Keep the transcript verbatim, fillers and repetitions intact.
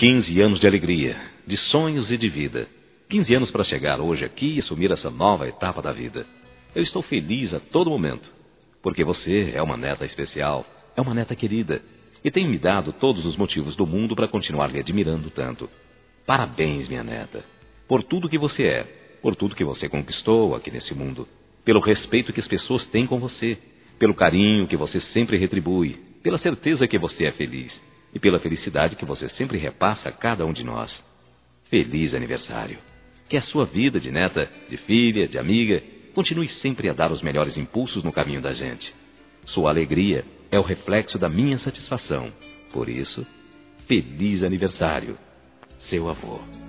quinze anos de alegria, de sonhos e de vida. quinze anos para chegar hoje aqui e assumir essa nova etapa da vida. Eu estou feliz a todo momento, porque você é uma neta especial, é uma neta querida, e tem me dado todos os motivos do mundo para continuar lhe admirando tanto. Parabéns, minha neta, por tudo que você é, por tudo que você conquistou aqui nesse mundo, pelo respeito que as pessoas têm com você, pelo carinho que você sempre retribui, pela certeza que você é feliz e pela felicidade que você sempre repassa a cada um de nós. Feliz aniversário! Que a sua vida de neta, de filha, de amiga, continue sempre a dar os melhores impulsos no caminho da gente. Sua alegria é o reflexo da minha satisfação. Por isso, feliz aniversário, seu avô.